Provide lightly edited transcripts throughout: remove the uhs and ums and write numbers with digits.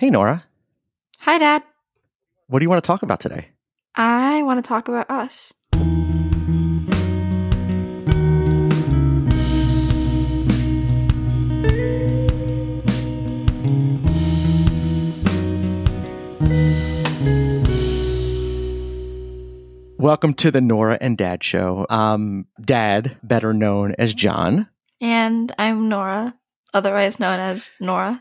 Hey, Nora. Hi, Dad. What do you want to talk about today? I want to talk about us. Welcome to the Nora and Dad Show. I'm Dad, better known as John. And I'm Nora, otherwise known as Nora.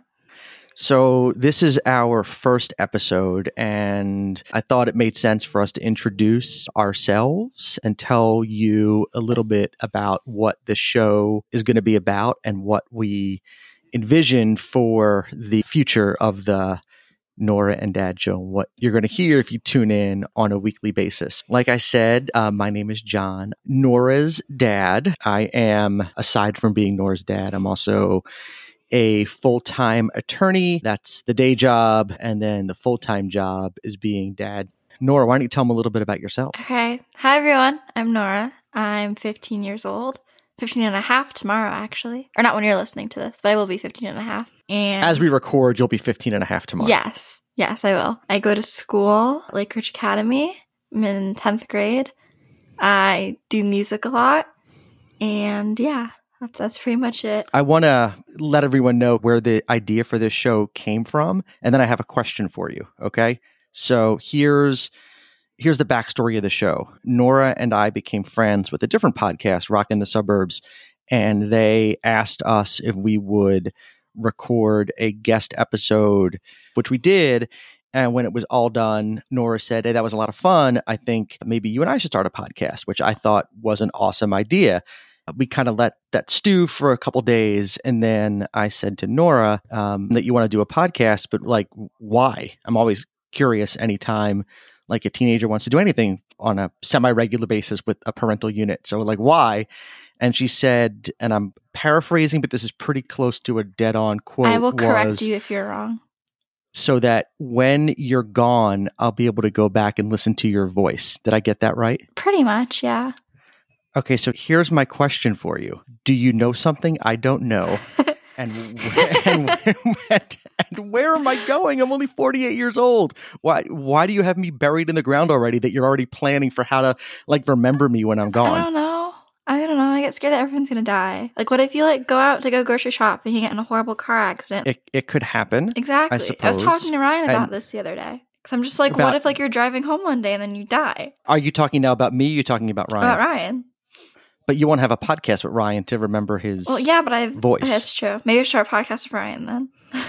So this is our first episode, and I thought it made sense for us to introduce ourselves and tell you a little bit about what the show is going to be about and what we envision for the future of the Nora and Dad Show, what you're going to hear if you tune in on a weekly basis. Like I said, my name is John, Nora's dad. I am, aside from being Nora's dad, I'm also a full-time attorney. That's the day job. And then the full-time job is being dad. Nora, why don't you tell them a little bit about yourself? Okay. Hi, everyone. I'm Nora. I'm 15 years old. 15 and a half tomorrow, actually. Or not when you're listening to this, but I will be 15 and a half. And as we record, you'll be 15 and a half tomorrow. Yes, I will. I go to school, Lake Ridge Academy. I'm in 10th grade. I do music a lot. And yeah, that's pretty much it. I want to let everyone know where the idea for this show came from. And then I have a question for you. Okay. So here's the backstory of the show. Nora and I became friends with a different podcast, Rock in the Suburbs, and they asked us if we would record a guest episode, which we did. And when it was all done, Nora said, "Hey, that was a lot of fun. I think maybe you and I should start a podcast," which I thought was an awesome idea. We kind of let that stew for a couple days. And then I said to Nora that you want to do a podcast, but like, why? I'm always curious anytime like a teenager wants to do anything on a semi-regular basis with a parental unit. So like, why? And she said, and I'm paraphrasing, but this is pretty close to a dead-on quote. I will correct you if you're wrong. So that when you're gone, I'll be able to go back and listen to your voice. Did I get that right? Pretty much, yeah. Okay, so here's my question for you. Do you know something I don't know? And where am I going? I'm only 48 years old. Why do you have me buried in the ground already that you're already planning for how to like remember me when I'm gone? I don't know. I get scared that everyone's going to die. Like, what if you like go out to go grocery shop and you get in a horrible car accident? It could happen. Exactly. I suppose. was talking to Ryan about this the other day. Because I'm just like, what if like you're driving home one day and then you die? Are you talking now about me or are you talking about Ryan? About Ryan. But you won't have a podcast with Ryan to remember his but I've voice. That's true. Maybe I should start a podcast with Ryan then.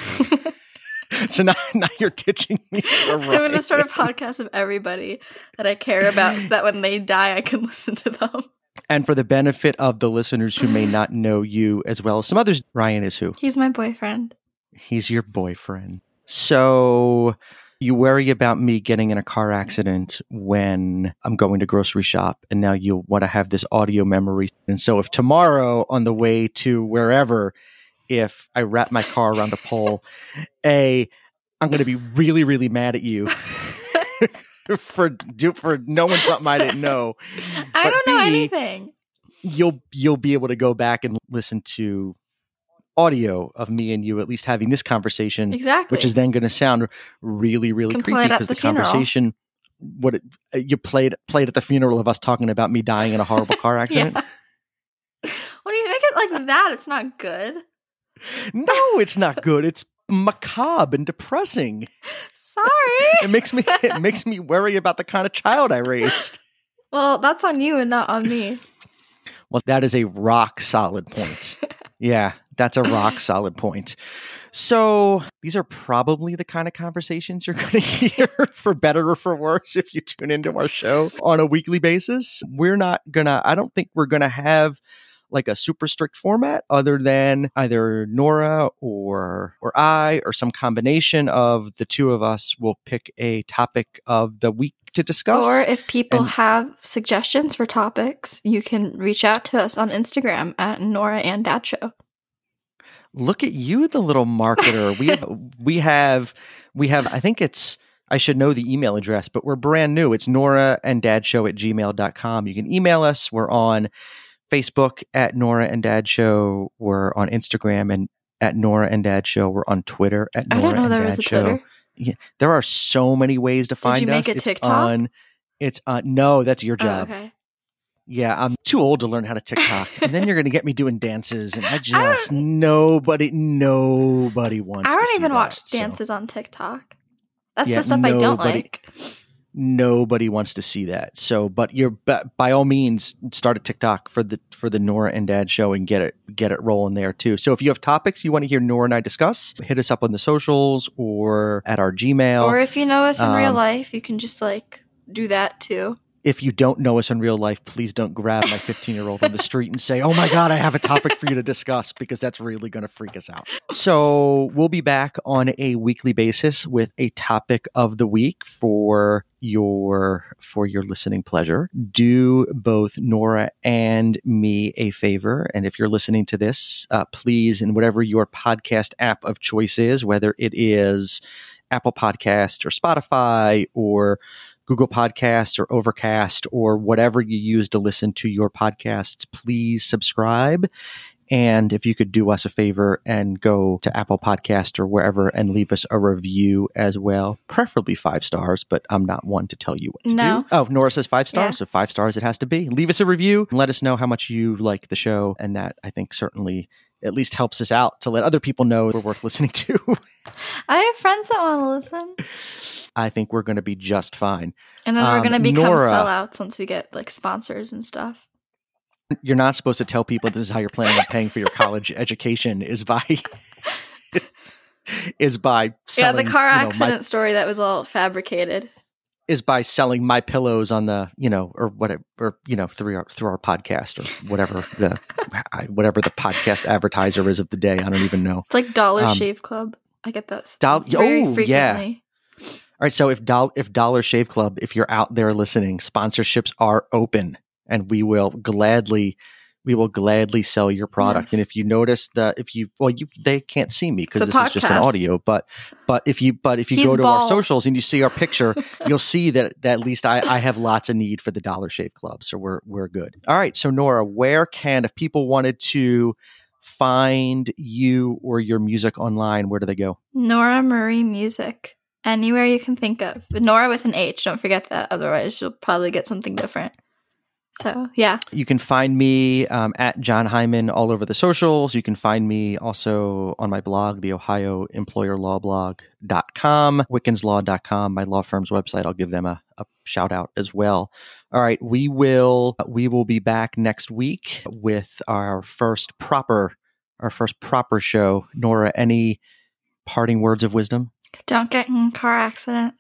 So now you're ditching me for Ryan. I'm going to start a podcast of everybody that I care about so that when they die, I can listen to them. And for the benefit of the listeners who may not know you as well as some others, Ryan is who? He's my boyfriend. He's your boyfriend. So you worry about me getting in a car accident when I'm going to grocery shop, and now you want to have this audio memory. And so if tomorrow on the way to wherever, if I wrap my car around a pole, I'm going to be really, really mad at you for knowing something I didn't know. I don't know anything. You'll be able to go back and listen to audio of me and you at least having this conversation, exactly, which is then going to sound really, really creepy because the conversation, you played at the funeral of us talking about me dying in a horrible car accident. Yeah. When you make it like that, it's not good. No, it's not good. It's macabre and depressing. Sorry, it makes me worry about the kind of child I raised. Well, that's on you and not on me. Well, that is a rock solid point. Yeah, that's a rock solid point. So these are probably the kind of conversations you're going to hear, for better or for worse, if you tune into our show on a weekly basis. I don't think we're going to have like a super strict format other than either Nora or I or some combination of the two of us will pick a topic of the week to discuss. Or if people have suggestions for topics, you can reach out to us on Instagram at Nora and Dad Show. Look at you, the little marketer. we have, I think I should know the email address, but we're brand new. It's noraanddadshow@gmail.com. You can email us. We're on Facebook at Nora and Dad Show. We're on Instagram and at Nora and Dad Show. We're on Twitter at I Nora didn't know and there Dad was a Show. Twitter. Yeah, there are so many ways to find us. Did you make a TikTok? It's no, that's your Oh, job. okay. Yeah, I'm too old to learn how to TikTok, and then you're going to get me doing dances, and nobody wants. I to don't see even that, watch so. dances on TikTok. That's Yeah, the stuff I don't like. Nobody wants to see that. So, but by all means, start a TikTok for the Nora and Dad Show and get it rolling there too. So, if you have topics you want to hear Nora and I discuss, hit us up on the socials or at our Gmail. Or if you know us in real life, you can just do that too. If you don't know us in real life, please don't grab my 15-year-old on the street and say, "Oh my God, I have a topic for you to discuss," because that's really going to freak us out. So we'll be back on a weekly basis with a topic of the week for your listening pleasure. Do both Nora and me a favor, and if you're listening to this, please, in whatever your podcast app of choice is, whether it is Apple Podcast or Spotify or Google Podcasts or Overcast or whatever you use to listen to your podcasts, please subscribe. And if you could do us a favor and go to Apple Podcast or wherever and leave us a review as well, preferably 5 stars, but I'm not one to tell you what to do. Oh, Nora says 5 stars, so 5 stars it has to be. Leave us a review and let us know how much you like the show. And that, I think, certainly at least helps us out to let other people know we're worth listening to. I have friends that want to listen. I think we're going to be just fine. And then we're going to become Nora, sellouts once we get sponsors and stuff. You're not supposed to tell people this is how you're planning on paying for your college education is by selling, the car accident story that was all fabricated. Is by selling my pillows on the, or whatever, or, through our podcast or whatever the podcast advertiser is of the day. I don't even know. It's like Dollar Shave Club. I get that very frequently. Yeah. All right, so if Dollar Shave Club, if you're out there listening, sponsorships are open, and we will gladly sell your product. Yes. And if you notice they can't see me because this is just an audio, but if you go to our socials and you see our picture, you'll see that at least I have lots of need for the Dollar Shave Club, so we're good. All right, so Nora, if people wanted to find you or your music online, where do they go? Nora Marie Music. Anywhere you can think of. But Nora with an H. Don't forget that. Otherwise, you'll probably get something different. So, yeah. You can find me at John Hyman all over the socials. You can find me also on my blog, the OhioEmployerLawBlog.com, WickensLaw.com, my law firm's website. I'll give them a shout out as well. All right. We will be back next week with our first proper show. Nora, any parting words of wisdom? Don't get in a car accident.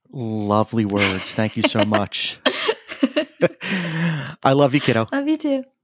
Lovely words. Thank you so much. I love you, kiddo. Love you too.